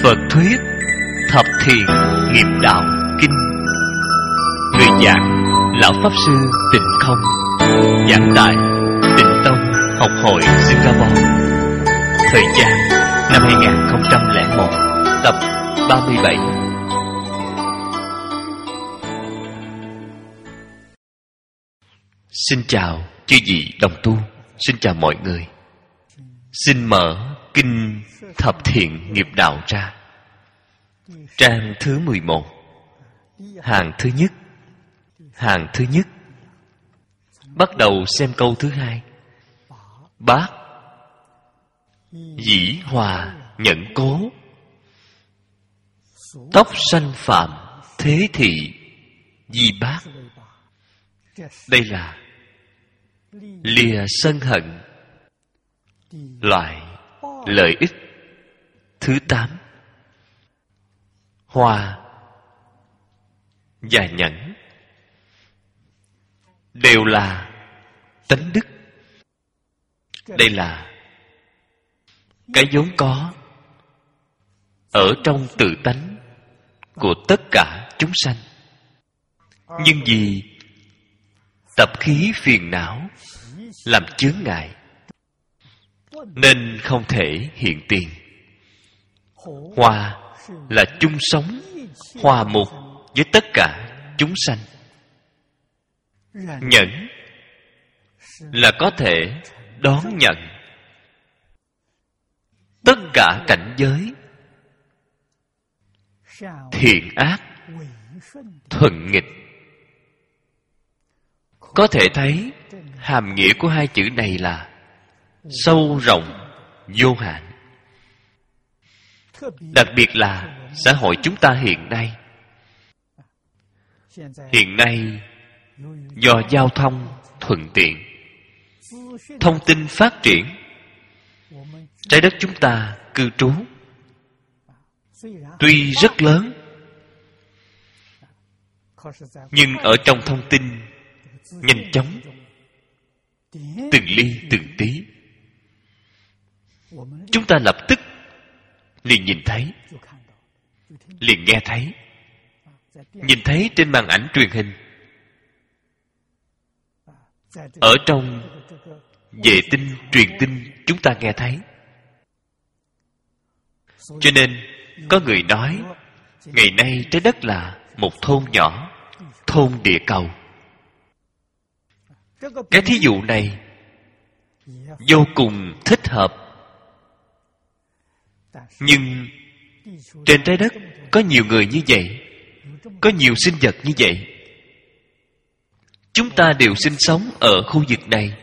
Phật thuyết Thập Thiện Nghiệp Đạo Kinh. Người giảng Lão Pháp Sư Tịnh Không, giảng tại Tịnh Tông Học hội Singapore. Thời gian năm 2001, tập 37. Xin chào chư vị đồng tu, xin chào mọi người. Xin mở Kinh Thập Thiện Nghiệp Đạo ra, trang thứ 11, hàng thứ nhất. Hàng thứ nhất, bắt đầu xem câu thứ hai. Bát dĩ hòa nhẫn cố, tóc sanh phạm thế thị di bát. Đây là lìa sân hận, loại lợi ích thứ 8. Hòa và nhẫn đều là tánh đức. Đây là cái vốn có ở trong tự tánh của tất cả chúng sanh. Nhưng vì tập khí phiền não làm chướng ngại, nên không thể hiện tiền. Hòa là chung sống, hòa một với tất cả chúng sanh. Nhẫn là có thể đón nhận tất cả cảnh giới thiện ác, thuận nghịch. Có thể thấy hàm nghĩa của hai chữ này là sâu rộng vô hạn. Đặc biệt là xã hội chúng ta hiện nay. Hiện nay do giao thông thuận tiện, thông tin phát triển, trái đất chúng ta cư trú tuy rất lớn, nhưng ở trong thông tin nhanh chóng, từng ly từng tí, chúng ta lập tức liền nhìn thấy, liền nghe thấy, nhìn thấy trên màn ảnh truyền hình, ở trong vệ tinh truyền tin chúng ta nghe thấy. Cho nên có người nói ngày nay trái đất là một thôn nhỏ, thôn địa cầu. Cái thí dụ này vô cùng thích hợp. Nhưng trên trái đất có nhiều người như vậy, có nhiều sinh vật như vậy. Chúng ta đều sinh sống ở khu vực này.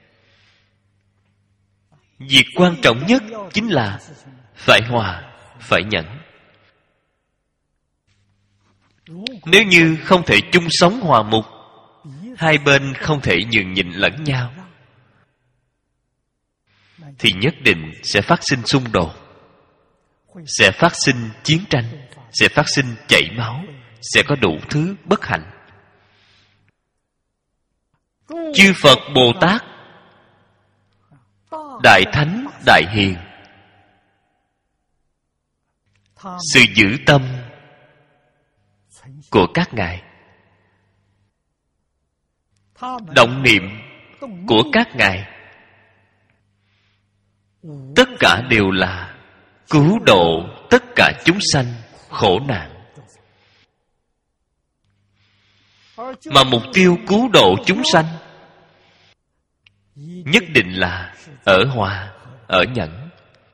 Việc quan trọng nhất chính là phải hòa, phải nhẫn. Nếu như không thể chung sống hòa mục, hai bên không thể nhường nhịn lẫn nhau, thì nhất định sẽ phát sinh xung đột, sẽ phát sinh chiến tranh, sẽ phát sinh chảy máu, sẽ có đủ thứ bất hạnh. Chư Phật Bồ Tát, Đại Thánh Đại Hiền, sự giữ tâm của các ngài, động niệm của các ngài, tất cả đều là cứu độ tất cả chúng sanh khổ nạn. Mà mục tiêu cứu độ chúng sanh nhất định là ở hòa, ở nhẫn.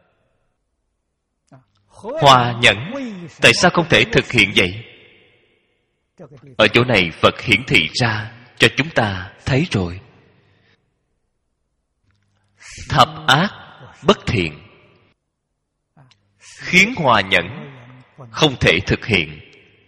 Hòa nhẫn tại sao không thể thực hiện vậy? Ở chỗ này Phật hiển thị ra cho chúng ta thấy rồi. Thập ác bất thiện khiến hòa nhẫn không thể thực hiện.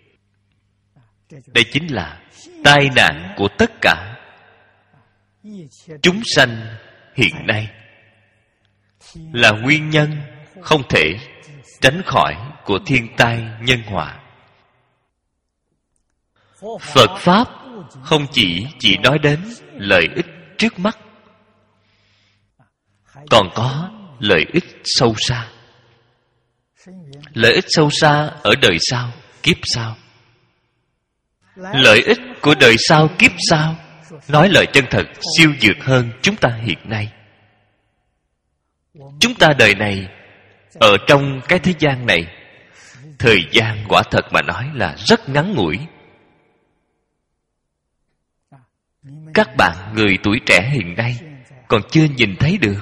Đây chính là tai nạn của tất cả chúng sanh hiện nay, là nguyên nhân không thể tránh khỏi của thiên tai nhân họa. Phật Pháp không chỉ nói đến lợi ích trước mắt, còn có lợi ích sâu xa. Lợi ích sâu xa ở đời sau, kiếp sau. Lợi ích của đời sau, kiếp sau, nói lời chân thật, siêu vượt hơn chúng ta hiện nay. Chúng ta đời này, ở trong cái thế gian này, thời gian quả thật mà nói là rất ngắn ngủi. Các bạn người tuổi trẻ hiện nay còn chưa nhìn thấy được.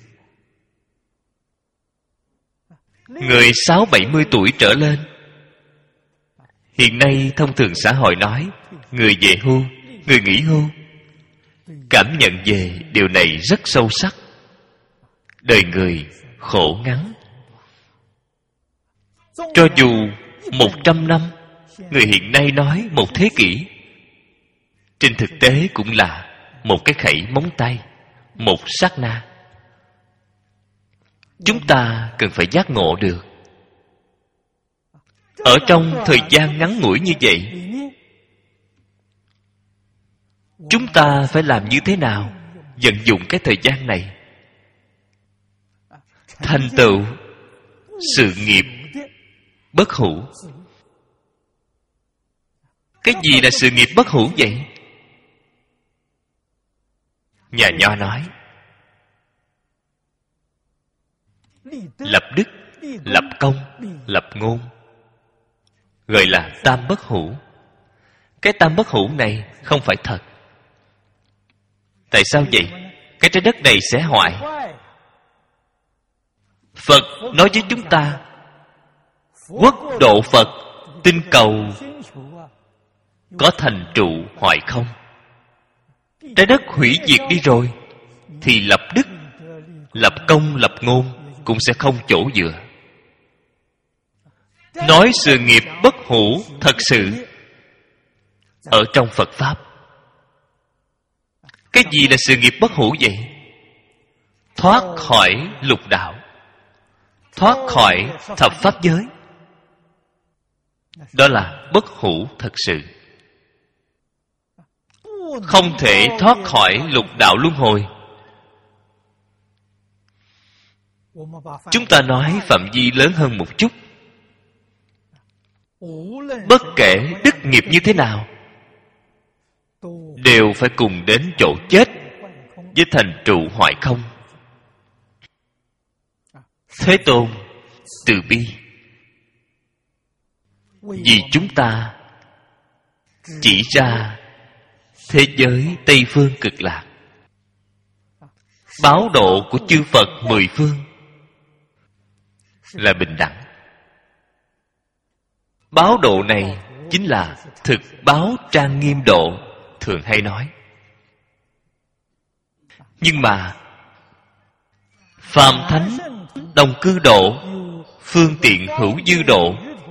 Người 60-70 tuổi trở lên, hiện nay thông thường xã hội nói người về hưu, người nghỉ hưu, cảm nhận về điều này rất sâu sắc. Đời người khổ ngắn. Cho dù 100 năm, người hiện nay nói 1 thế kỷ, trên thực tế cũng là một cái khẩy móng tay, một sát na. Chúng ta cần phải giác ngộ được. Ở trong thời gian ngắn ngủi như vậy, chúng ta phải làm như thế nào vận dụng cái thời gian này thành tựu sự nghiệp bất hủ. Cái gì là sự nghiệp bất hủ vậy? Nhà Nho nói lập đức, lập công, lập ngôn, gọi là tam bất hủ. Cái tam bất hủ này không phải thật. Tại sao vậy? Cái trái đất này sẽ hoại. Phật nói với chúng ta, quốc độ Phật, tinh cầu có thành trụ hoại không. Trái đất hủy diệt đi rồi, thì lập đức, lập công, lập ngôn cũng sẽ không chỗ dựa. Nói sự nghiệp bất hủ thật sự ở trong Phật Pháp. Cái gì là sự nghiệp bất hủ vậy? Thoát khỏi lục đạo, thoát khỏi thập pháp giới, đó là bất hủ thật sự. Không thể thoát khỏi lục đạo luân hồi. Chúng ta nói phạm vi lớn hơn một chút. Bất kể đức nghiệp như thế nào, đều phải cùng đến chỗ chết với thành trụ hoại không. Thế Tôn từ bi vì chúng ta chỉ ra thế giới Tây Phương Cực Lạc, báo độ của chư Phật 10 phương là bình đẳng. Báo độ này chính là thực báo trang nghiêm độ, thường hay nói. Nhưng mà phàm thánh đồng cư độ, phương tiện hữu dư độ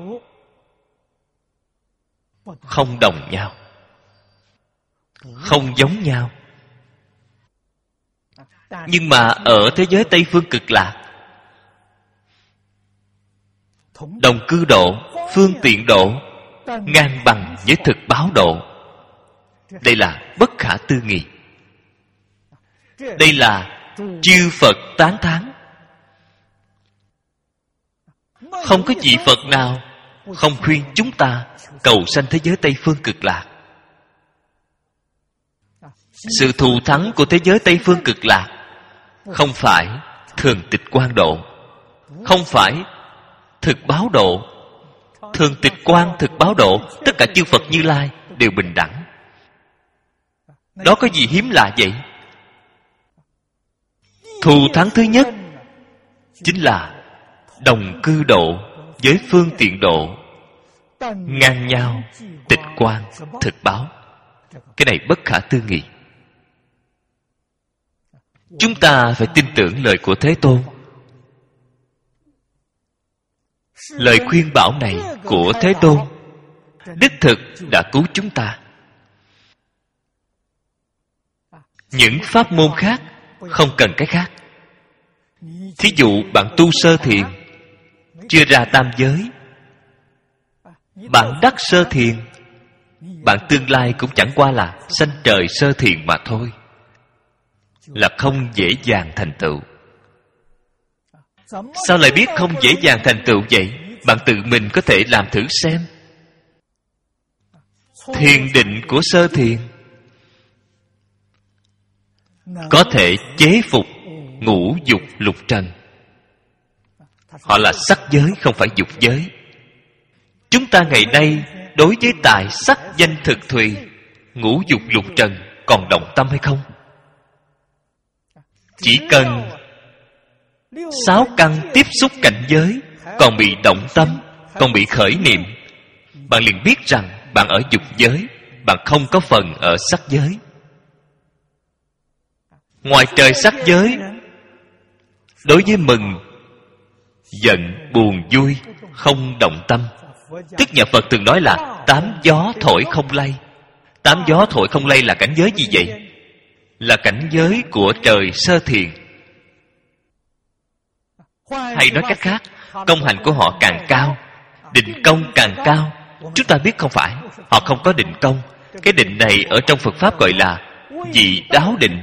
không đồng nhau, không giống nhau. Nhưng mà ở thế giới Tây Phương Cực Lạc, đồng cư độ, phương tiện độ ngang bằng với thực báo độ. Đây là bất khả tư nghị. Đây là chư Phật tán thán. Không có vị Phật nào không khuyên chúng ta cầu sanh thế giới Tây Phương Cực Lạc. Sự thù thắng của thế giới Tây Phương Cực Lạc không phải thường tịch quan độ, không phải thực báo độ. Thường tịch quan, thực báo độ, tất cả chư Phật Như Lai đều bình đẳng. Đó có gì hiếm lạ vậy? Thù thắng thứ nhất chính là đồng cư độ với phương tiện độ ngang nhau, tịch quan, thực báo. Cái này bất khả tư nghị. Chúng ta phải tin tưởng lời của Thế Tôn. Lời khuyên bảo này của Thế Tôn đích thực đã cứu chúng ta. Những pháp môn khác không cần cái khác. Thí dụ bạn tu sơ thiền, chưa ra tam giới, bạn đắc sơ thiền, bạn tương lai cũng chẳng qua là sanh trời sơ thiền mà thôi, là không dễ dàng thành tựu. Sao lại biết không dễ dàng thành tựu vậy? Bạn tự mình có thể làm thử xem. Thiền định của sơ thiền có thể chế phục ngũ dục lục trần. Họ là sắc giới, không phải dục giới. Chúng ta ngày nay đối với tài sắc danh thực thùy, ngũ dục lục trần còn động tâm hay không? Chỉ cần 6 căn tiếp xúc cảnh giới còn bị động tâm, còn bị khởi niệm, bạn liền biết rằng bạn ở dục giới, bạn không có phần ở sắc giới. Ngoài trời sắc giới, đối với mừng, giận, buồn, vui không động tâm. Tức nhà Phật thường nói là 8 gió thổi không lay. 8 gió thổi không lay là cảnh giới gì vậy? Là cảnh giới của trời sơ thiền. Hay nói cách khác, công hành của họ càng cao, định công càng cao. Chúng ta biết không phải, họ không có định công. Cái định này ở trong Phật Pháp gọi là vị đáo định.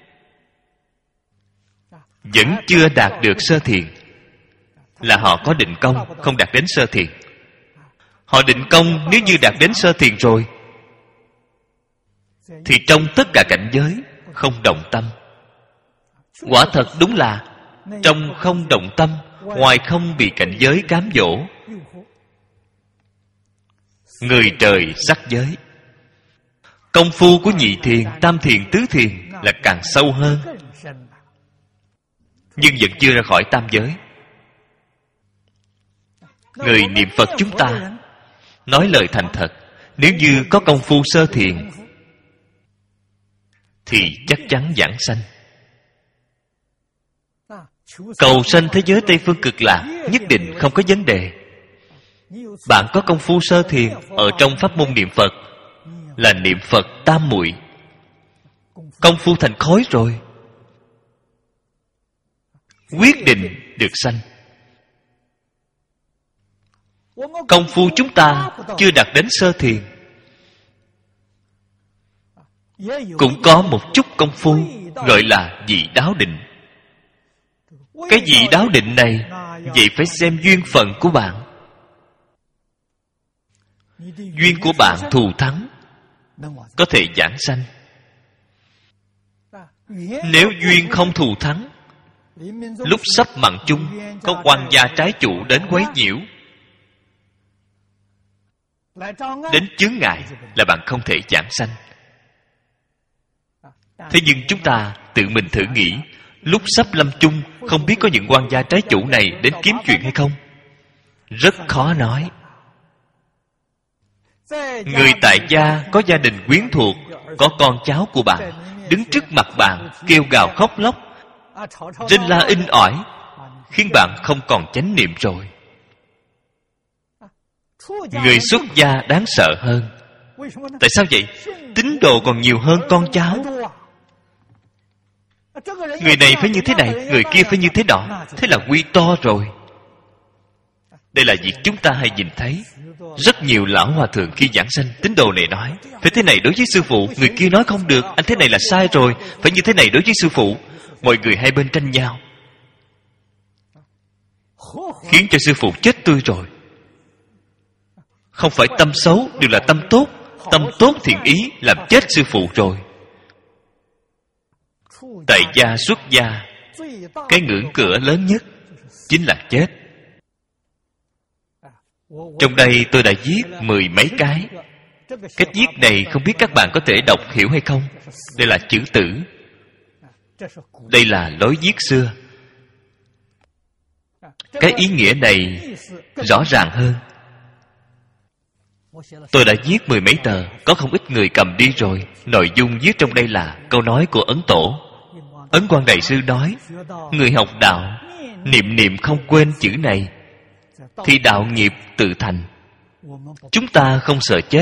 Vẫn chưa đạt được sơ thiền, là họ có định công, không đạt đến sơ thiền. Họ định công nếu như đạt đến sơ thiền rồi, thì trong tất cả cảnh giới không động tâm. Quả thật đúng là trong không động tâm, ngoài không bị cảnh giới cám dỗ. Người trời sắc giới. Công phu của nhị thiền, tam thiền, tứ thiền là càng sâu hơn, nhưng vẫn chưa ra khỏi tam giới. Người niệm Phật chúng ta nói lời thành thật, nếu như có công phu sơ thiền thì chắc chắn vãng sanh. Cầu sanh thế giới Tây Phương Cực Lạc nhất định không có vấn đề. Bạn có công phu sơ thiền ở trong pháp môn niệm Phật, là niệm Phật tam muội, công phu thành khối rồi, quyết định được sanh. Công phu chúng ta chưa đạt đến sơ thiền, cũng có một chút công phu gọi là vị đáo định. Cái vị đáo định này, vậy phải xem duyên phận của bạn. Duyên của bạn thù thắng, có thể vãng sanh. Nếu duyên không thù thắng, lúc sắp mạng chung có quan gia trái chủ đến quấy nhiễu, đến chướng ngại, là bạn không thể vãng sanh. Thế nhưng chúng ta tự mình thử nghĩ, lúc sắp lâm chung không biết có những quan gia trái chủ này đến kiếm chuyện hay không? Rất khó nói. Người tại gia có gia đình quyến thuộc, có con cháu của bạn đứng trước mặt bạn kêu gào khóc lóc, rên la inh ỏi, khiến bạn không còn chánh niệm rồi. Người xuất gia đáng sợ hơn. Tại sao vậy? Tín đồ còn nhiều hơn con cháu. Người này phải như thế này, người kia phải như thế nọ, thế là quy to rồi. Đây là việc chúng ta hay nhìn thấy. Rất nhiều lão hòa thượng khi giảng sanh, tín đồ này nói phải thế này đối với sư phụ, người kia nói không được, anh thế này là sai rồi, phải như thế này đối với sư phụ. Mọi người hai bên tranh nhau, khiến cho sư phụ chết tươi rồi. Không phải tâm xấu, đều là tâm tốt. Tâm tốt thiện ý làm chết sư phụ rồi. Tại gia xuất gia, cái ngưỡng cửa lớn nhất chính là chết. Trong đây tôi đã viết 10 mấy cái. Cách viết này không biết các bạn có thể đọc hiểu hay không. Đây là chữ tử. Đây là lối viết xưa. Cái ý nghĩa này rõ ràng hơn. Tôi đã viết 10 mấy tờ, có không ít người cầm đi rồi. Nội dung viết trong đây là câu nói của Ấn Tổ. Ấn Quang Đại Sư nói, người học đạo niệm niệm không quên chữ này thì đạo nghiệp tự thành. Chúng ta không sợ chết.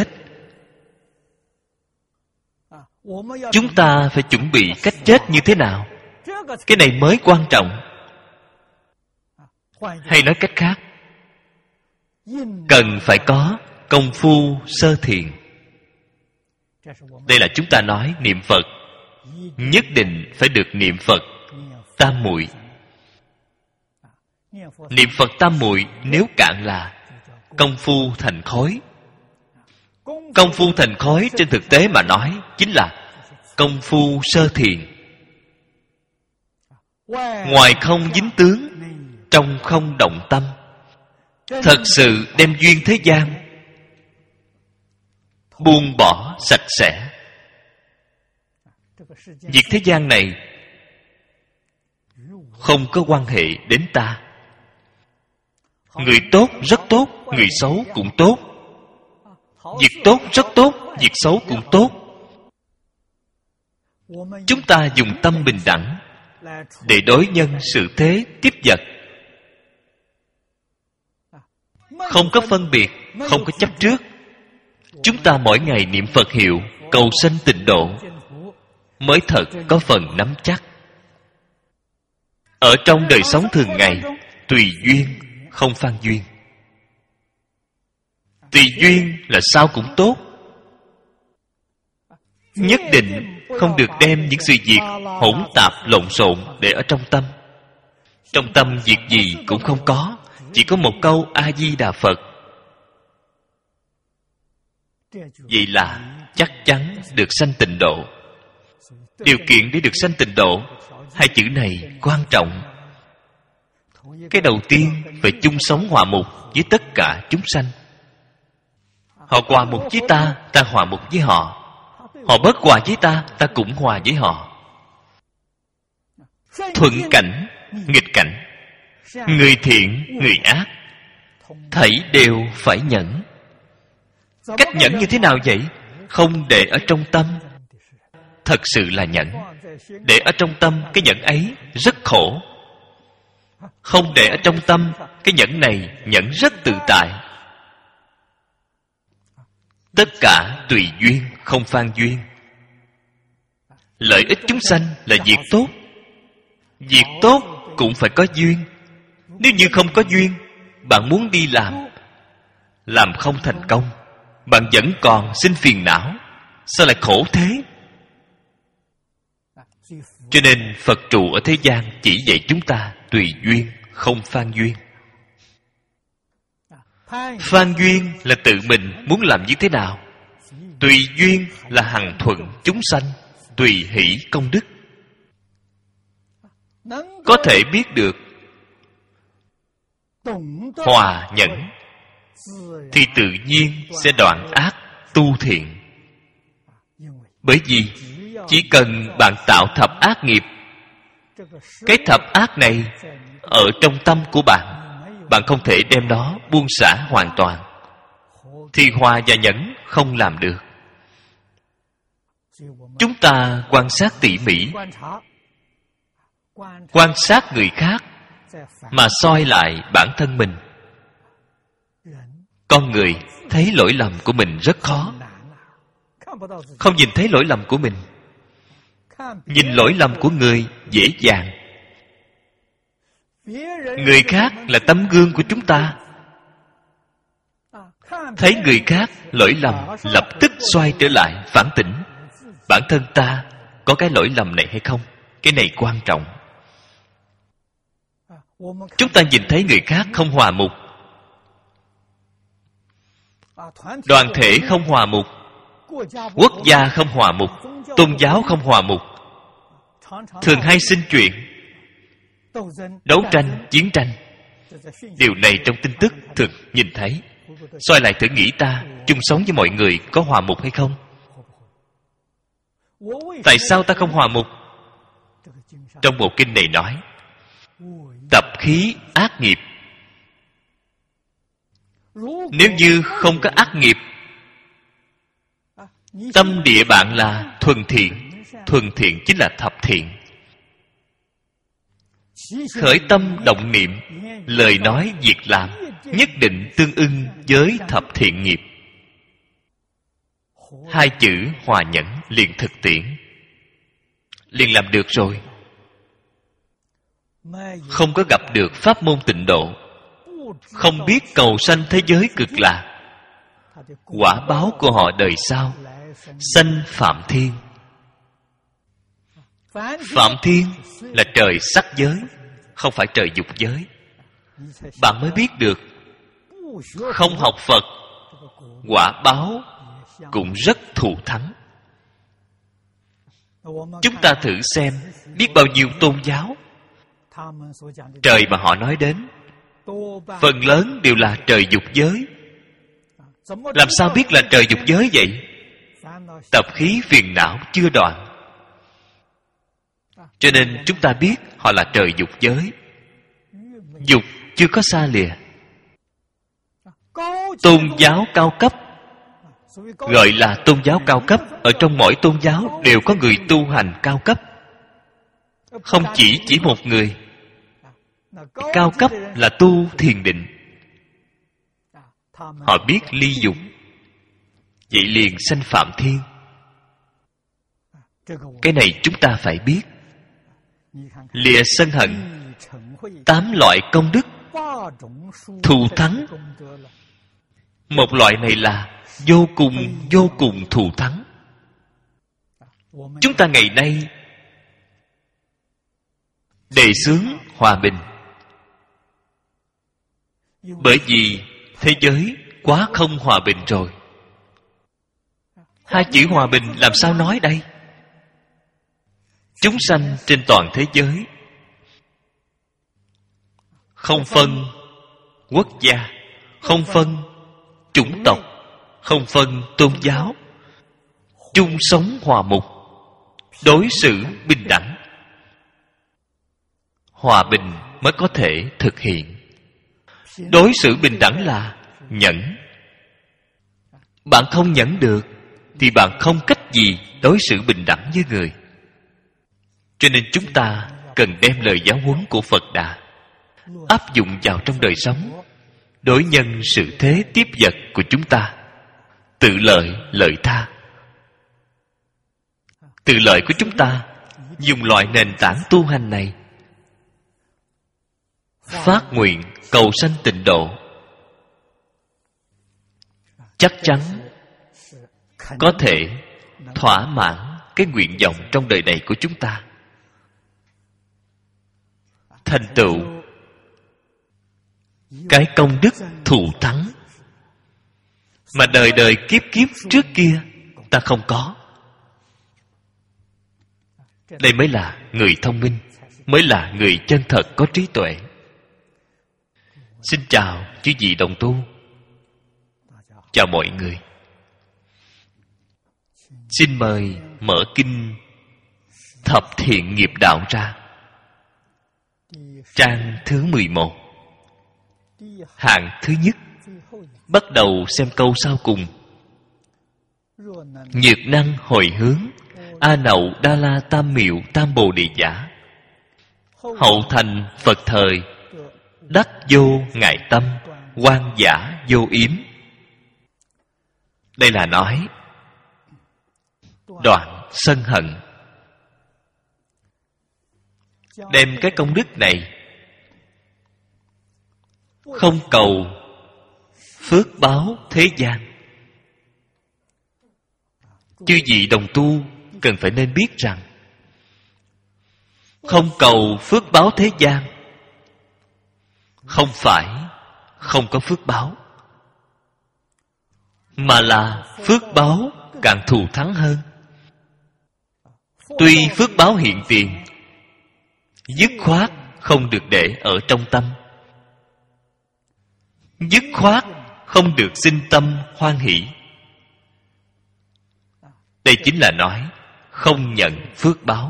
Chúng ta phải chuẩn bị cách chết như thế nào. Cái này mới quan trọng. Hay nói cách khác, cần phải có công phu sơ thiền. Đây là chúng ta nói niệm Phật nhất định phải được niệm Phật tam muội. Niệm Phật tam muội nếu cạn là công phu thành khói. Công phu thành khói trên thực tế mà nói chính là công phu sơ thiền. Ngoài không dính tướng, trong không động tâm, thật sự đem duyên thế gian buông bỏ sạch sẽ. Việc thế gian này không có quan hệ đến ta. Người tốt rất tốt, người xấu cũng tốt. Việc tốt rất tốt, việc xấu cũng tốt. Chúng ta dùng tâm bình đẳng để đối nhân xử thế tiếp vật, không có phân biệt, không có chấp trước. Chúng ta mỗi ngày niệm Phật hiệu cầu sanh tịnh độ mới thật có phần nắm chắc. Ở trong đời sống thường ngày, tùy duyên không phan duyên. Tùy duyên là sao cũng tốt. Nhất định không được đem những sự việc hỗn tạp lộn xộn để ở trong tâm. Trong tâm việc gì cũng không có, chỉ có một câu A-di-đà Phật. Vậy là chắc chắn được sanh tịnh độ. Điều kiện để được sanh tịnh độ, hai chữ này quan trọng. Cái đầu tiên phải chung sống hòa mục với tất cả chúng sanh. Họ hòa mục với ta, ta hòa mục với họ. Họ bất hòa với ta, ta cũng hòa với họ. Thuận cảnh, nghịch cảnh, người thiện, người ác, thảy đều phải nhẫn. Cách nhẫn như thế nào vậy? Không để ở trong tâm. Thật sự là nhẫn. Để ở trong tâm, cái nhẫn ấy rất khổ. Không để ở trong tâm, cái nhẫn này nhẫn rất tự tại. Tất cả tùy duyên, không phan duyên. Lợi ích chúng sanh là việc tốt. Việc tốt cũng phải có duyên. Nếu như không có duyên, bạn muốn đi làm không thành công, bạn vẫn còn sinh phiền não. Sao lại khổ thế? Cho nên Phật trụ ở thế gian chỉ dạy chúng ta tùy duyên, không phan duyên. Phan duyên là tự mình muốn làm như thế nào. Tùy duyên là hằng thuận chúng sanh, tùy hỷ công đức. Có thể biết được hòa nhẫn thì tự nhiên sẽ đoạn ác tu thiện. Bởi vì chỉ cần bạn tạo thập ác nghiệp, cái thập ác này ở trong tâm của bạn, bạn không thể đem nó buông xả hoàn toàn, thì hòa và nhẫn không làm được. Chúng ta quan sát tỉ mỉ, quan sát người khác mà soi lại bản thân mình. Con người thấy lỗi lầm của mình rất khó. Không nhìn thấy lỗi lầm của mình. Nhìn lỗi lầm của người dễ dàng. Người khác là tấm gương của chúng ta. Thấy người khác lỗi lầm, lập tức xoay trở lại phản tỉnh. Bản thân ta có cái lỗi lầm này hay không? Cái này quan trọng. Chúng ta nhìn thấy người khác không hòa mục, đoàn thể không hòa mục, quốc gia không hòa mục, tôn giáo không hòa mục, thường hay sinh chuyện đấu tranh, chiến tranh. Điều này trong tin tức thường nhìn thấy. Xoay lại thử nghĩ ta chung sống với mọi người có hòa mục hay không? Tại sao ta không hòa mục? Trong bộ kinh này nói tập khí ác nghiệp. Nếu như không có ác nghiệp, tâm địa bạn là thuần thiện. Thuần thiện chính là thập thiện. Khởi tâm động niệm, lời nói việc làm nhất định tương ưng với thập thiện nghiệp. Hai chữ hòa nhẫn liền thực tiễn, liền làm được rồi. Không có gặp được pháp môn tịnh độ, không biết cầu sanh thế giới cực lạc, quả báo của họ đời sau sanh phạm thiên. Phạm thiên là trời sắc giới, không phải trời dục giới. bạn mới biết được không học Phật, quả báo cũng rất thù thắng. Chúng ta thử xem, biết bao nhiêu tôn giáo, trời mà họ nói đến phần lớn đều là trời dục giới. Làm sao biết là trời dục giới vậy? Tập khí phiền não chưa đoạn, cho nên chúng ta biết họ là trời dục giới. Dục chưa có xa lìa. Tôn giáo cao cấp, gọi là tôn giáo cao cấp, ở trong mỗi tôn giáo đều có người tu hành cao cấp. Không chỉ một người. Cao cấp là tu thiền định. Họ biết ly dục, vậy liền sanh phạm thiên. Cái này chúng ta phải biết. Lìa sân hận, 8 loại công đức thù thắng. Một loại này là vô cùng thù thắng. Chúng ta ngày nay đề xướng hòa bình, bởi vì thế giới quá không hòa bình rồi. 2 chữ hòa bình làm sao nói đây? Chúng sanh trên toàn thế giới, không phân quốc gia, không phân chủng tộc, không phân tôn giáo, chung sống hòa mục, đối xử bình đẳng. Hòa bình mới có thể thực hiện. Đối xử bình đẳng là nhẫn. Bạn không nhẫn được thì bạn không cách gì đối xử bình đẳng với người. Cho nên chúng ta cần đem lời giáo huấn của Phật Đà áp dụng vào trong đời sống, đối nhân sự thế tiếp vật của chúng ta. Tự lợi lợi tha. Tự lợi của chúng ta dùng loại nền tảng tu hành này phát nguyện cầu sanh tịnh độ, chắc chắn có thể thỏa mãn cái nguyện vọng trong đời này của chúng ta, thành tựu cái công đức thù thắng mà đời đời kiếp kiếp trước kia ta không có. Đây mới là người thông minh, mới là người chân thật có trí tuệ. Xin chào quý vị đồng tu, chào mọi người. Xin mời mở kinh Thập Thiện Nghiệp Đạo ra, trang thứ 11, hạng thứ nhất. Bắt đầu xem câu sau cùng. Nhiệt năng hồi hướng, A Nậu Đa La Tam Miệu Tam Bồ Đề Giả, hậu thành Phật thời, đắc vô ngại tâm, quan giả vô yếm. Đây là nói đoạn sân hận. Đem cái công đức này không cầu phước báo thế gian. Chư vị đồng tu cần phải nên biết rằng, không cầu phước báo thế gian không phải không có phước báo, mà là phước báo càng thù thắng hơn. Tuy phước báo hiện tiền, dứt khoát không được để ở trong tâm, dứt khoát không được sinh tâm hoan hỷ. Đây chính là nói không nhận phước báo.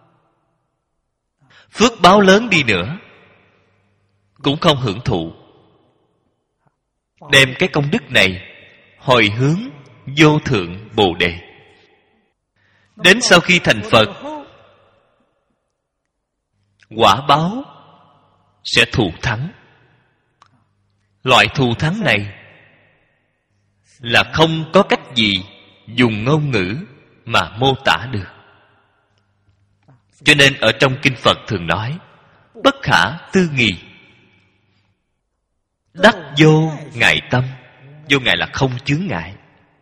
Phước báo lớn đi nữa cũng không hưởng thụ. Đem cái công đức này hồi hướng vô thượng Bồ Đề. Đến sau khi thành Phật, quả báo sẽ thù thắng. Loại thù thắng này là không có cách gì dùng ngôn ngữ mà mô tả được. Cho nên ở trong kinh Phật thường nói bất khả tư nghị, đắc vô ngại tâm. Vô ngại là không chướng ngại,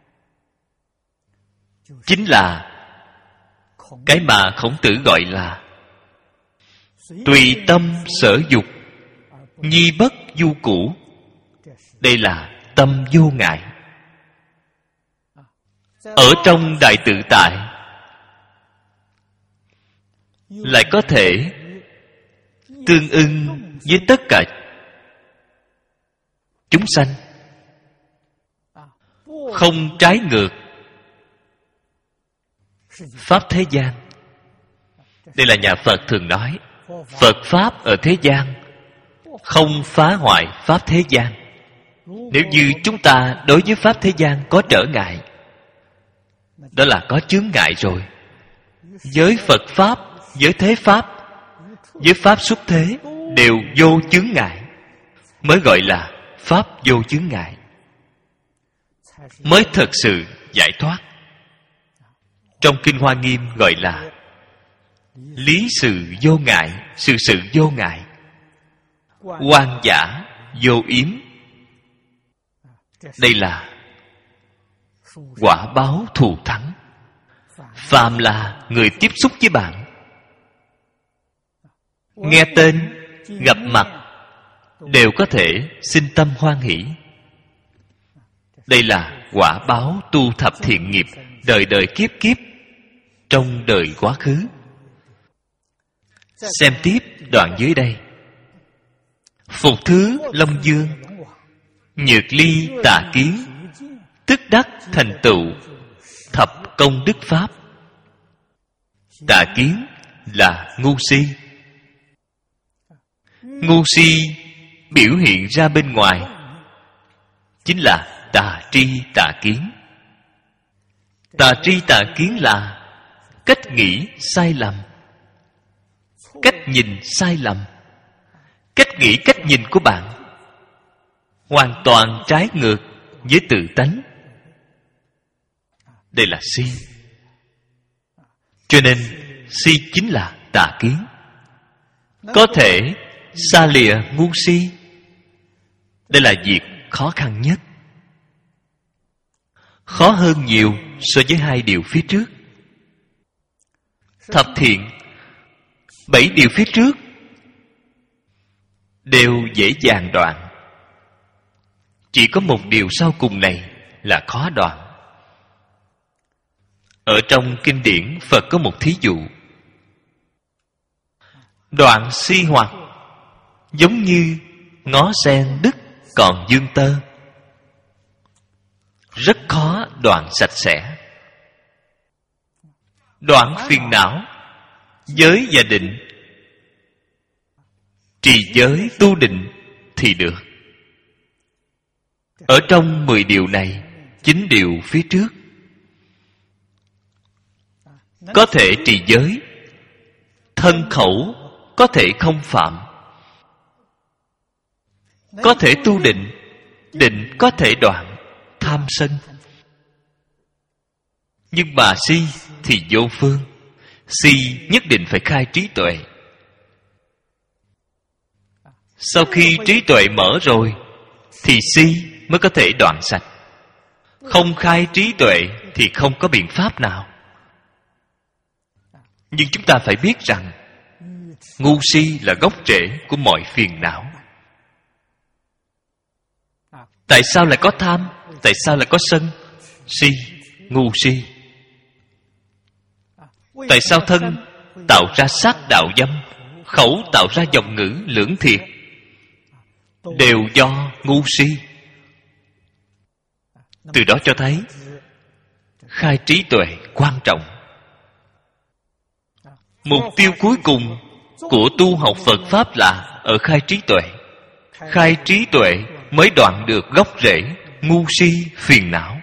chính là cái mà Khổng Tử gọi là tùy tâm sở dục, nhi bất du củ. Đây là tâm vô ngại. Ở trong đại tự tại lại có thể tương ưng với tất cả chúng sanh, không trái ngược pháp thế gian. Đây là nhà Phật thường nói, Phật Pháp ở thế gian không phá hoại Pháp thế gian. Nếu như chúng ta đối với Pháp thế gian có trở ngại, đó là có chướng ngại rồi. Với Phật Pháp, với thế Pháp, với Pháp xuất thế đều vô chướng ngại, mới gọi là Pháp vô chướng ngại, mới thật sự giải thoát. Trong Kinh Hoa Nghiêm gọi là lý sự vô ngại, sự sự vô ngại, oan giả vô yếm. Đây là quả báo thù thắng. Phàm là người tiếp xúc với bạn, nghe tên, gặp mặt, đều có thể sinh tâm hoan hỷ. Đây là quả báo tu thập thiện nghiệp đời đời kiếp kiếp trong đời quá khứ. Xem tiếp đoạn dưới đây. Phục thứ Long Dương, nhược ly tà kiến, tức đắc thành tựu thập công đức pháp. Tà kiến là ngu si. Ngu si biểu hiện ra bên ngoài chính là tà tri tà kiến. Tà tri tà kiến là cách nghĩ sai lầm, cách nhìn sai lầm. Cách nghĩ, cách nhìn của bạn hoàn toàn trái ngược với tự tánh. Đây là si. Cho nên si chính là tà kiến. Có thể xa lìa ngu si, đây là việc khó khăn nhất, khó hơn nhiều so với hai điều phía trước. Thập thiện 7 điều phía trước đều dễ dàng đoạn, chỉ có một điều sau cùng này là khó đoạn. Ở trong kinh điển Phật có một thí dụ. Đoạn si hoặc giống như ngó sen đứt còn vương tơ, rất khó đoạn sạch sẽ. Đoạn phiền não, giới và định, trì giới tu định thì được. Ở trong 10 điều này, 9 điều phía trước có thể trì giới, thân khẩu có thể không phạm, có thể tu định, định có thể đoạn tham sân. Nhưng mà si thì vô phương. Si nhất định phải khai trí tuệ. Sau khi trí tuệ mở rồi thì si mới có thể đoạn sạch. Không khai trí tuệ thì không có biện pháp nào. Nhưng chúng ta phải biết rằng ngu si là gốc rễ của mọi phiền não. Tại sao lại có tham? Tại sao lại có sân? Si, ngu si. Tại sao thân tạo ra sát đạo dâm, khẩu tạo ra dòng ngữ lưỡng thiệt? Đều do ngu si. Từ đó cho thấy khai trí tuệ quan trọng. Mục tiêu cuối cùng của tu học Phật Pháp là ở khai trí tuệ. Khai trí tuệ mới đoạn được gốc rễ ngu si phiền não.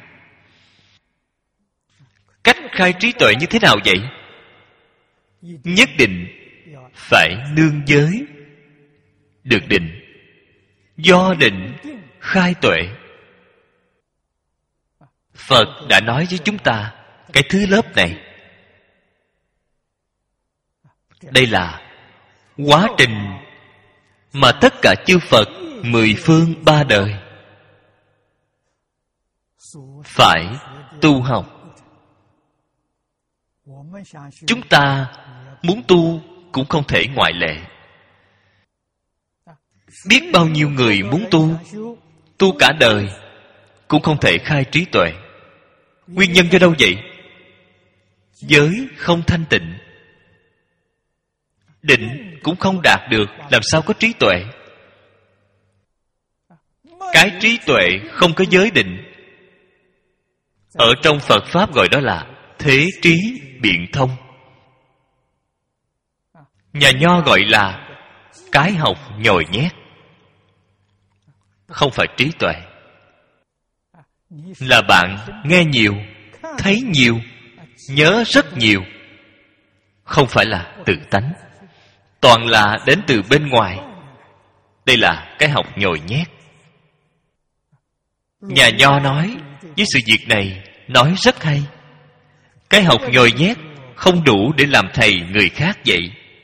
Cách khai trí tuệ như thế nào vậy? Nhất định phải nương giới được định, do định khai tuệ. Phật đã nói với chúng ta cái thứ lớp này. Đây là quá trình mà tất cả chư Phật 10 phương 3 đời phải tu học. Chúng ta muốn tu cũng không thể ngoại lệ. Biết bao nhiêu người muốn tu cả đời cũng không thể khai trí tuệ. Nguyên nhân do đâu vậy? Giới không thanh tịnh, định cũng không đạt được, làm sao có trí tuệ? Cái trí tuệ không có giới định, ở trong Phật Pháp gọi đó là thế trí biện thông. Nhà Nho gọi là cái học nhồi nhét, không phải trí tuệ. Là bạn nghe nhiều, thấy nhiều, nhớ rất nhiều, không phải là tự tánh, toàn là đến từ bên ngoài. Đây là cái học nhồi nhét. Nhà Nho nói với sự việc này nói rất hay. Cái học nhồi nhét không đủ để làm thầy người khác dạy.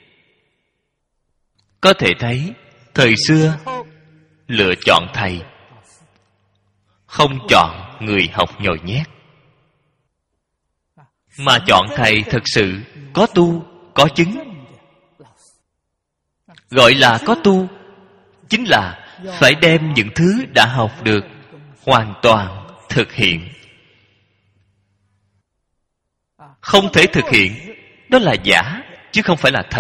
Có thể thấy thời xưa lựa chọn thầy, không chọn người học nhồi nhét, mà chọn thầy thật sự có tu, có chứng. Gọi là có tu chính là phải đem những thứ đã học được hoàn toàn thực hiện. Không thể thực hiện, đó là giả, chứ không phải là thật.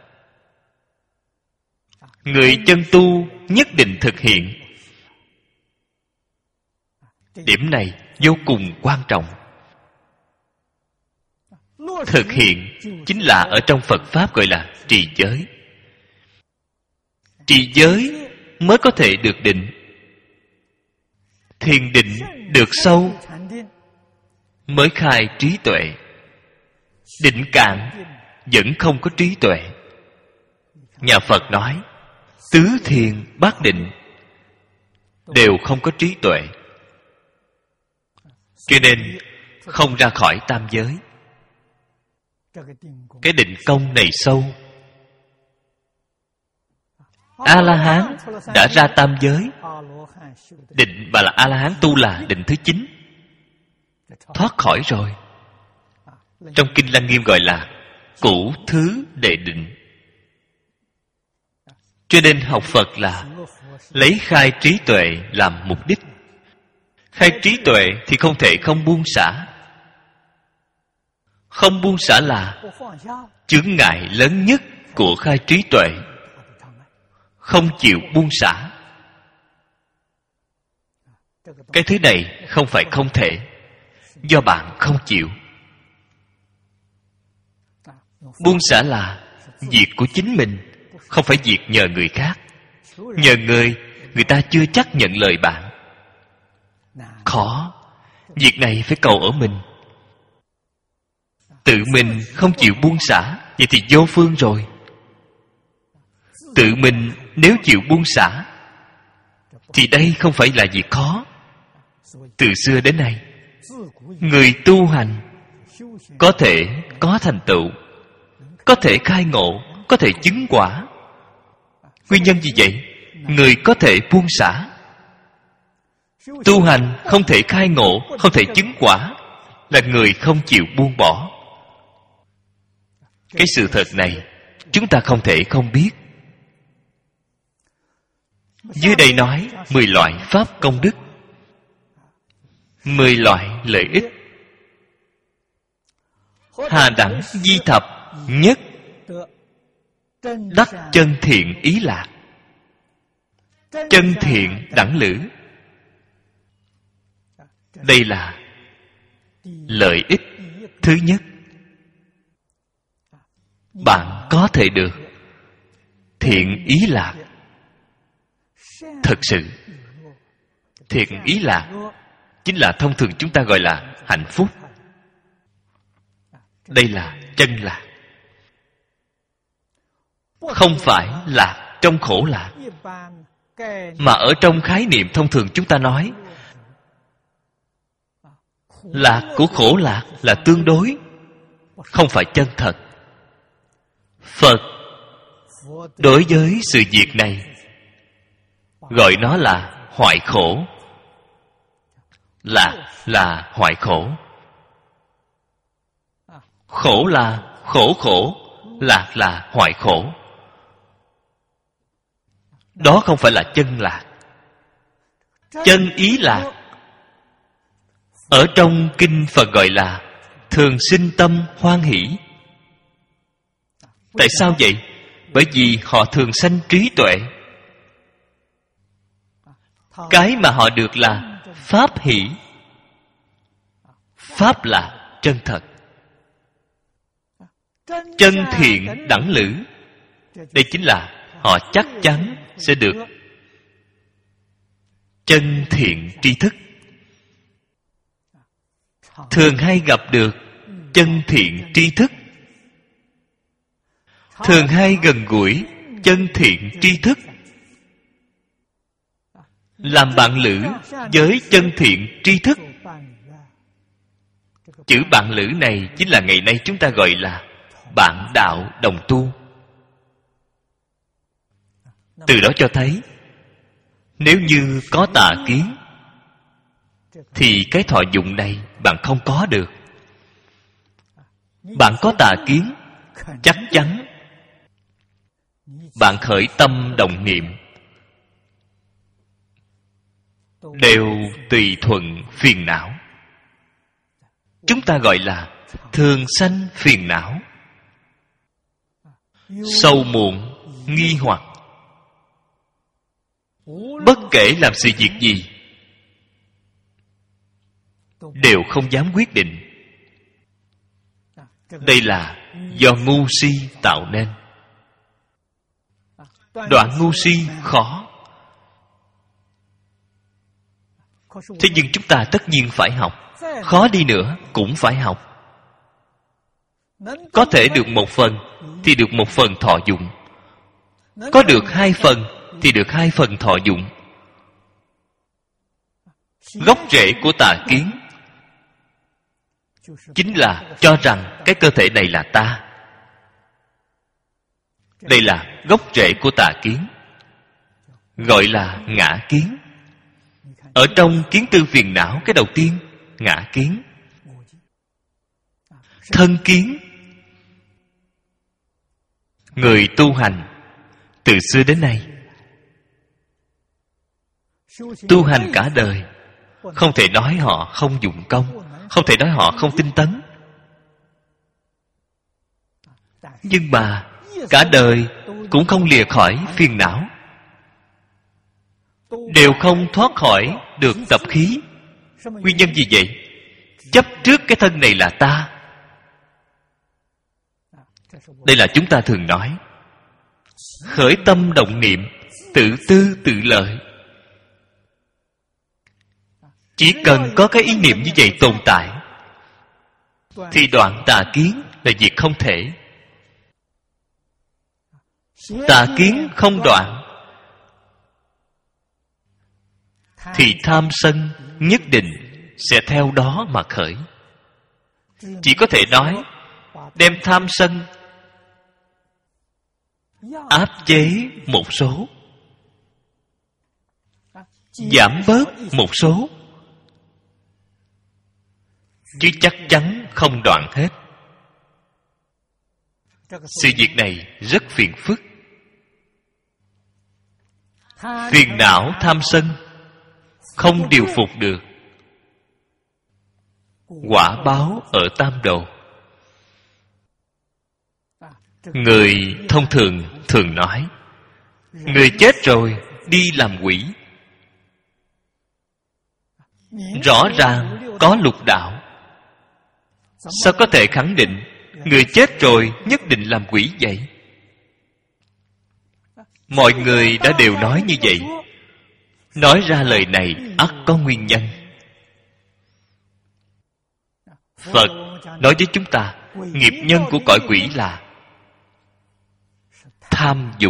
Người chân tu nhất định thực hiện. Điểm này vô cùng quan trọng. Thực hiện chính là ở trong Phật Pháp gọi là trì giới. Trì giới mới có thể được định. Thiền định được sâu mới khai trí tuệ. Định cạn vẫn không có trí tuệ. Nhà Phật nói tứ thiền bát định đều không có trí tuệ, cho nên không ra khỏi tam giới. Cái định công này sâu. A-la-hán đã ra tam giới. Định mà là A-la-hán tu là định thứ 9, thoát khỏi rồi. Trong Kinh Lăng Nghiêm gọi là cửu thứ đệ định. Cho nên học Phật là lấy khai trí tuệ làm mục đích. Khai trí tuệ thì không thể không buông xả. Không buông xả là chướng ngại lớn nhất của khai trí tuệ. Không chịu buông xả. Cái thứ này không phải không thể, do bạn không chịu. Buông xả là việc của chính mình, không phải việc nhờ người khác. Nhờ người ta chưa chắc nhận lời bạn. Khó. Việc này phải cầu ở mình. Tự mình không chịu buông xả, vậy thì vô phương rồi. Tự mình nếu chịu buông xả thì đây không phải là việc khó. Từ xưa đến nay, người tu hành có thể có thành tựu, có thể khai ngộ, có thể chứng quả. Nguyên nhân gì vậy? Người có thể buông xả. Tu hành không thể khai ngộ, không thể chứng quả, là người không chịu buông bỏ. Cái sự thật này chúng ta không thể không biết. Dưới đây nói 10 loại pháp công đức, 10 loại lợi ích. Hà đẳng di thập nhất, đắc chân thiện ý lạc. Chân thiện đẳng lữ. Đây là lợi ích thứ nhất. Bạn có thể được thiện ý lạc. Thật sự thiện ý lạc chính là thông thường chúng ta gọi là hạnh phúc. Đây là chân lạc, không phải lạc trong khổ lạc. Mà ở trong khái niệm thông thường chúng ta nói lạc của khổ lạc là tương đối, không phải chân thật. Phật đối với sự việc này gọi nó là hoại khổ. Lạc là hoại khổ. Khổ là khổ khổ, lạc là hoại khổ. Đó không phải là chân lạc. Chân ý lạc ở trong kinh Phật gọi là thường sinh tâm hoan hỷ. Tại sao vậy? Bởi vì họ thường sanh trí tuệ. Cái mà họ được là pháp hỷ. Pháp là chân thật, chân thiện đẳng lữ. Đây chính là họ chắc chắn sẽ được chân thiện tri thức. Thường hay gặp được chân thiện tri thức, thường hay gần gũi chân thiện tri thức, làm bạn lữ với chân thiện tri thức. Chữ bạn lữ này chính là ngày nay chúng ta gọi là bạn đạo đồng tu. Từ đó cho thấy, nếu như có tà kiến thì cái thọ dụng này bạn không có được. Bạn có tà kiến, chắc chắn bạn khởi tâm đồng niệm đều tùy thuận phiền não. Chúng ta gọi là thường sanh phiền não, sâu muộn, nghi hoặc. Bất kể làm sự việc gì đều không dám quyết định. Đây là do ngu si tạo nên. Đoạn ngu si khó. Thế nhưng chúng ta tất nhiên phải học. Khó đi nữa cũng phải học. Có thể được một phần thì được một phần thọ dụng. Có được hai phần thì được hai phần thọ dụng. Gốc rễ của tà kiến chính là cho rằng cái cơ thể này là ta. Đây là gốc rễ của tà kiến, gọi là ngã kiến. Ở trong kiến tư phiền não, cái đầu tiên ngã kiến. Thân kiến. Người tu hành từ xưa đến nay tu hành cả đời, không thể nói họ không dụng công, không thể nói họ không tinh tấn. Nhưng mà cả đời cũng không lìa khỏi phiền não, đều không thoát khỏi được tập khí. Nguyên nhân gì vậy? Chấp trước cái thân này là ta. Đây là chúng ta thường nói khởi tâm động niệm, tự tư tự lợi. Chỉ cần có cái ý niệm như vậy tồn tại thì đoạn tà kiến là việc không thể. Tà kiến không đoạn thì tham sân nhất định sẽ theo đó mà khởi. Chỉ có thể nói đem tham sân áp chế một số, giảm bớt một số, chứ chắc chắn không đoạn hết. Sự việc này rất phiền phức. Phiền não tham sân không điều phục được, quả báo ở tam đồ. Người thông thường thường nói người chết rồi đi làm quỷ. Rõ ràng có lục đạo, sao có thể khẳng định người chết rồi nhất định làm quỷ vậy? Mọi người đã đều nói như vậy. Nói ra lời này ắt có nguyên nhân. Phật nói với chúng ta, nghiệp nhân của cõi quỷ là tham dục.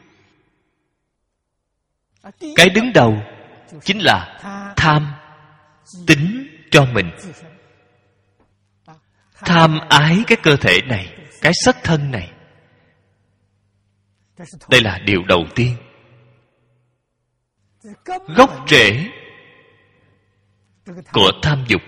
Cái đứng đầu chính là tham tính cho mình. Tham ái cái cơ thể này, cái sắc thân này. Đây là điều đầu tiên. Gốc rễ của tham dục.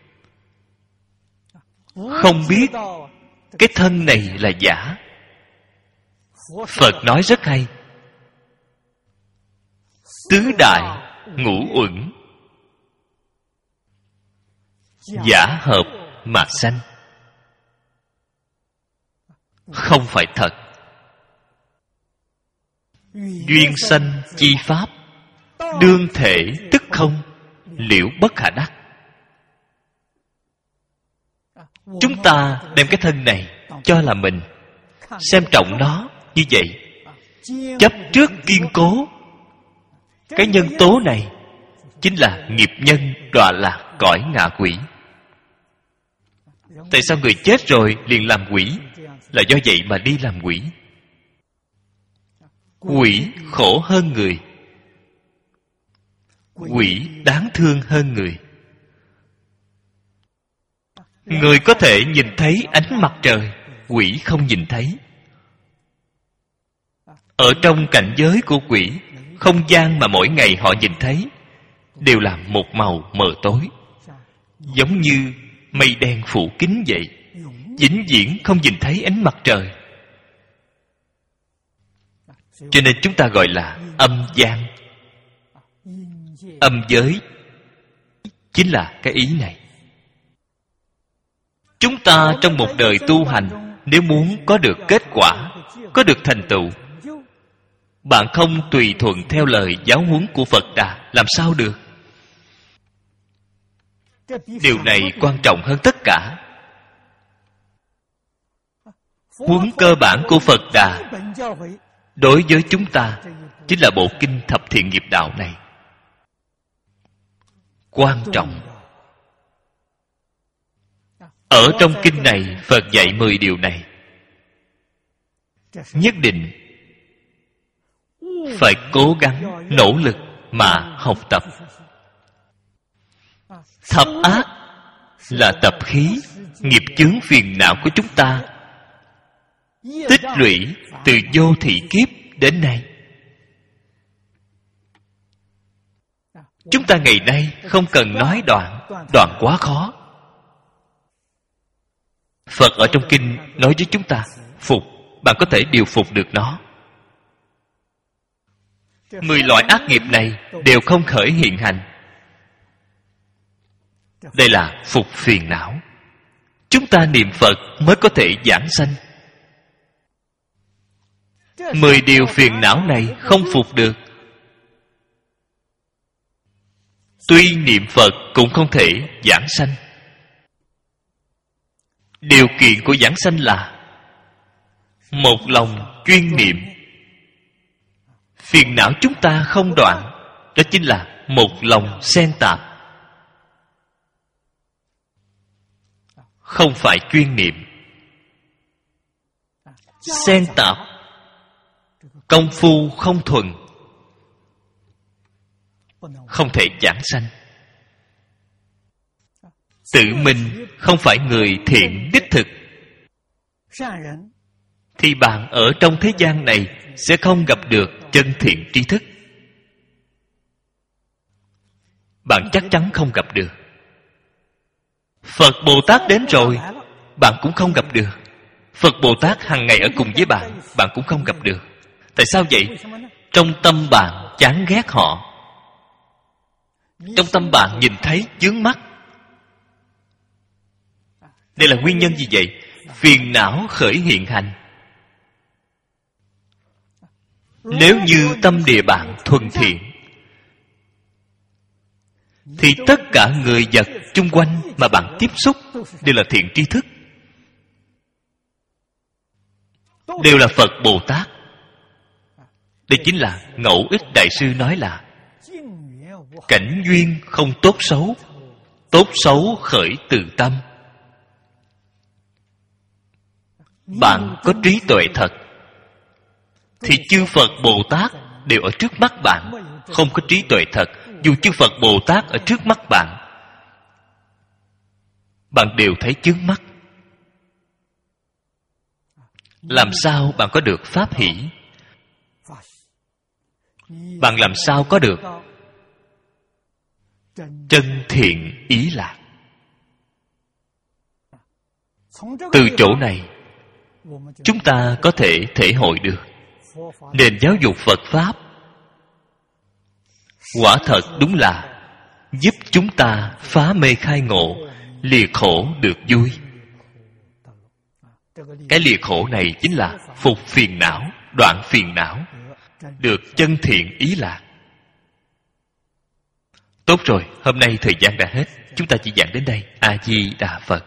Không biết cái thân này là giả. Phật nói rất hay. tứ đại ngũ uẩn giả hợp mà sanh, không phải thật. Duyên sanh chi pháp, đương thể tức không, liễu bất khả đắc. Chúng ta đem cái thân này cho là mình, xem trọng nó như vậy, chấp trước kiên cố. Cái nhân tố này chính là nghiệp nhân đọa lạc cõi ngạ quỷ. Tại sao người chết rồi liền làm quỷ? Là do vậy mà đi làm quỷ. Quỷ khổ hơn người, quỷ đáng thương hơn người. Người có thể nhìn thấy ánh mặt trời, quỷ không nhìn thấy. Ở trong cảnh giới của quỷ, không gian mà mỗi ngày họ nhìn thấy đều là một màu mờ tối, giống như mây đen phủ kín vậy, vĩnh viễn không nhìn thấy ánh mặt trời. Cho nên chúng ta gọi là âm gian. Âm giới chính là cái ý này. Chúng ta trong một đời tu hành, nếu muốn có được kết quả, có được thành tựu, bạn không tùy thuận theo lời giáo huấn của Phật Đà, làm sao được? Điều này quan trọng hơn tất cả. Huấn cơ bản của Phật Đà đối với chúng ta chính là bộ kinh Thập Thiện Nghiệp Đạo này. Quan trọng. Ở trong kinh này, Phật dạy 10 điều này. Nhất định phải cố gắng, nỗ lực mà học tập. Thập ác là tập khí, nghiệp chướng phiền não của chúng ta tích lũy từ vô thị kiếp đến nay. Chúng ta ngày nay không cần nói đoạn, đoạn quá khó. Phật ở trong kinh nói với chúng ta, phục, bạn có thể điều phục được nó. 10 loại ác nghiệp này đều không khởi hiện hành. Đây là phục phiền não. Chúng ta niệm Phật mới có thể giảng sanh. 10 điều phiền não này không phục được, tuy niệm Phật cũng không thể giảng sanh. Điều kiện của giảng sanh là một lòng chuyên niệm. Phiền não chúng ta không đoạn, đó chính là một lòng xen tạp, không phải chuyên niệm. Xen tạp, công phu không thuần, không thể giảng sanh. Tự mình không phải người thiện đích thực, thì bạn ở trong thế gian này sẽ không gặp được chân thiện tri thức. Bạn chắc chắn không gặp được. Phật Bồ Tát đến rồi, bạn cũng không gặp được. Phật Bồ Tát hàng ngày ở cùng với bạn, bạn cũng không gặp được. Tại sao vậy? Trong tâm bạn chán ghét họ. Trong tâm bạn nhìn thấy chướng mắt. Đây là nguyên nhân gì vậy? Phiền não khởi hiện hành. Nếu như tâm địa bạn thuần thiện, thì tất cả người vật chung quanh mà bạn tiếp xúc đều là thiện tri thức, đều là Phật Bồ Tát. Đây chính là Ngẫu Ích Đại sư nói là cảnh duyên không tốt xấu, tốt xấu khởi từ tâm. Bạn có trí tuệ thật, thì chư Phật Bồ Tát đều ở trước mắt bạn. Không có trí tuệ thật, dù chư Phật Bồ Tát ở trước mắt bạn, bạn đều thấy chướng mắt. Làm sao bạn có được pháp hỷ? Bạn làm sao có được chân thiện ý lạc? Từ chỗ này chúng ta có thể thể hội được nền giáo dục Phật Pháp quả thật đúng là giúp chúng ta phá mê khai ngộ, lìa khổ được vui. Cái lìa khổ này chính là phục phiền não, đoạn phiền não, được chân thiện ý lạc. Tốt rồi, hôm nay thời gian đã hết, chúng ta chỉ giảng đến đây. A Di Đà Phật.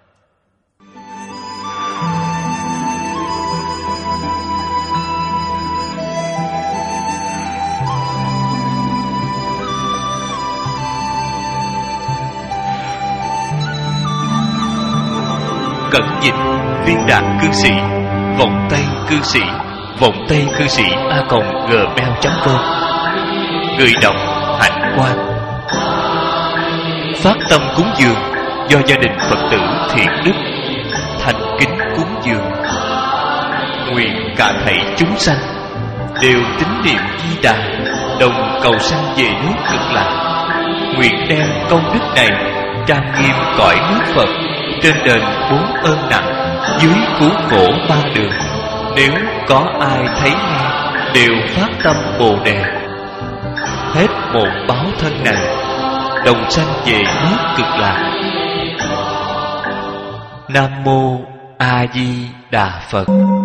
Cẩn dịch Viên Đạt Cư Sĩ, Vọng Tây Cư Sĩ, Vọng Tây Cư Sĩ @gmail.com. Người đọc Hạnh Quang. Phát tâm cúng dường do gia đình Phật tử Thiện Đức thành kính cúng dường. Nguyện cả thảy chúng sanh đều tín niệm Di Đà, đồng cầu sanh về nước Cực Lạc. Nguyện đem công đức này trang nghiêm cõi nước Phật, trên đền 4 ơn nặng, dưới cứu khổ 3 đường. Nếu có ai thấy nghe đều phát tâm Bồ Đề, hết một báo thân này đồng sanh về nước Cực Lạc. Nam Mô A Di Đà Phật.